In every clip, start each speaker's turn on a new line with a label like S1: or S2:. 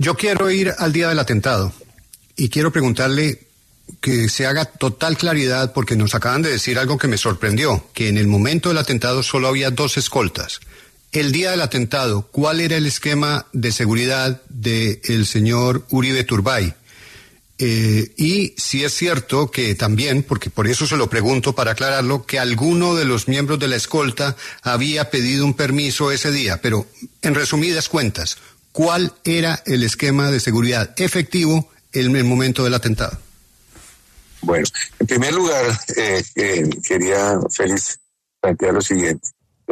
S1: Yo quiero ir al día del atentado y quiero preguntarle que se haga total claridad, porque nos acaban de decir algo que me sorprendió, que en el momento del atentado solo había 2 escoltas. El día del atentado, ¿cuál era el esquema de seguridad del señor Uribe Turbay? Y si es cierto que también, porque por eso se lo pregunto para aclararlo, que alguno de los miembros de la escolta había pedido un permiso ese día, pero en resumidas cuentas, ¿cuál era el esquema de seguridad efectivo en el momento del atentado?
S2: Bueno, en primer lugar, quería, Félix, plantear lo siguiente.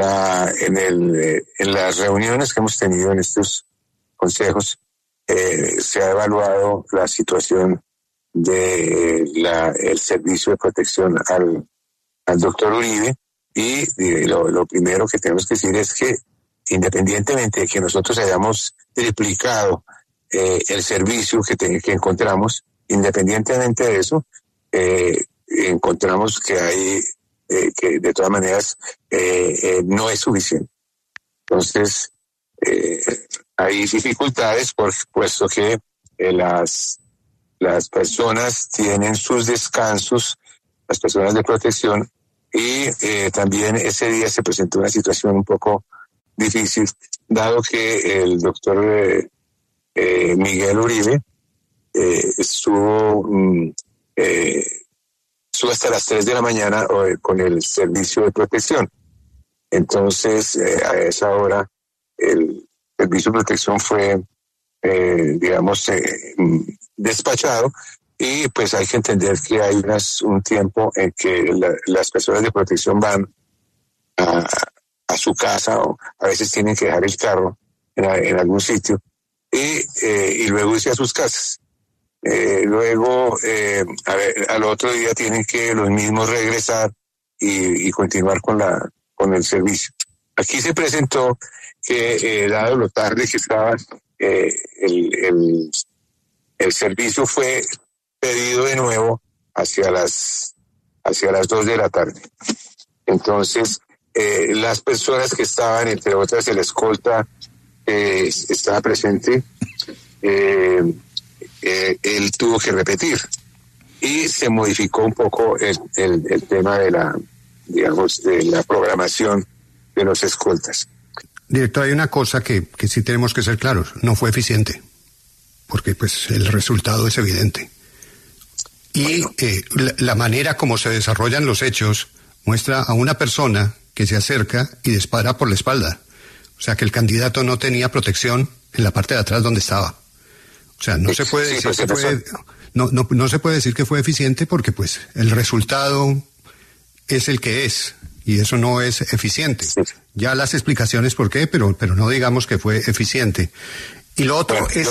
S2: En las reuniones que hemos tenido en estos consejos, se ha evaluado la situación el servicio de protección al doctor Uribe, y lo primero que tenemos que decir es que, independientemente de que nosotros hayamos triplicado el servicio que encontramos, independientemente de eso, encontramos que hay que de todas maneras no es suficiente. Entonces, hay dificultades puesto que las personas tienen sus descansos, las personas de protección, y también ese día se presentó una situación un poco difícil, dado que el doctor Miguel Uribe estuvo hasta las 3 de la mañana con el servicio de protección. Entonces, a esa hora, el servicio de protección fue, despachado, y pues hay que entender que hay un tiempo en que las personas de protección van a su casa, o a veces tienen que dejar el carro en algún sitio, y luego irse a sus casas. Luego, al otro día tienen que los mismos regresar y continuar con el servicio. Aquí se presentó que, dado lo tarde que estaba, el servicio fue pedido de nuevo hacia las 2 de la tarde. Entonces, las personas que estaban, entre otras el escolta estaba presente, él tuvo que repetir, y se modificó un poco el tema de la programación de los escoltas.
S1: Director, hay una cosa que sí tenemos que ser claros: no fue eficiente, porque pues el resultado es evidente. Y la manera como se desarrollan los hechos muestra a una persona que se acerca y dispara por la espalda. O sea que el candidato no tenía protección en la parte de atrás donde estaba. O sea, no se puede decir que fue, no se puede decir que fue eficiente, porque pues el resultado es el que es, y eso no es eficiente. Sí. Ya las explicaciones por qué, pero no digamos que fue eficiente. Y lo otro es...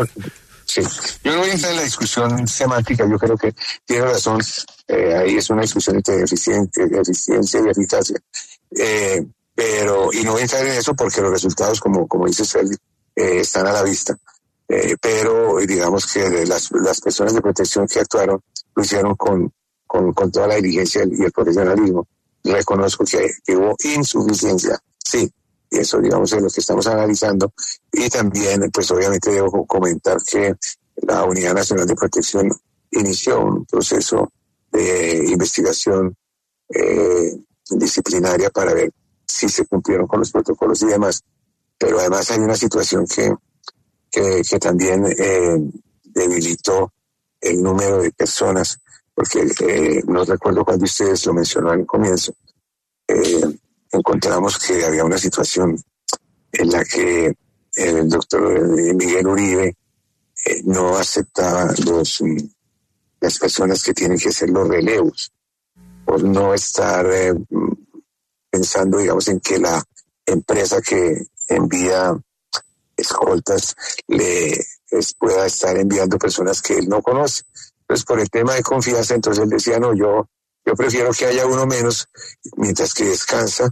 S2: Yo no voy a entrar en la discusión semántica, yo creo que tiene razón, ahí es una discusión entre eficiencia y eficacia. Y no voy a entrar en eso porque los resultados, como dice Félix, están a la vista. Pero digamos que las personas de protección que actuaron lo hicieron con toda la diligencia y el profesionalismo. Reconozco que hubo insuficiencia, sí, y eso digamos es lo que estamos analizando. Y también pues obviamente debo comentar que la Unidad Nacional de Protección inició un proceso de investigación disciplinaria para ver si se cumplieron con los protocolos y demás. Pero además hay una situación que también debilitó el número de personas, porque no recuerdo cuando ustedes lo mencionaron al comienzo, encontramos que había una situación en la que el doctor Miguel Uribe no aceptaba las personas que tienen que hacer los relevos, por no estar pensando, digamos, en que la empresa que envía escoltas pueda estar enviando personas que él no conoce. Entonces, por el tema de confianza, entonces él decía, no, yo prefiero que haya uno menos mientras que descansa,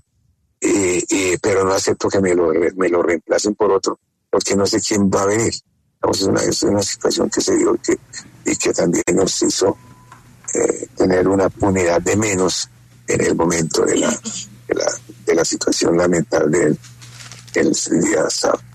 S2: pero no acepto que me lo reemplacen por otro, porque no sé quién va a venir. Es una situación que se dio y que también nos hizo tener una unidad de menos en el momento de la situación lamentable del día sábado.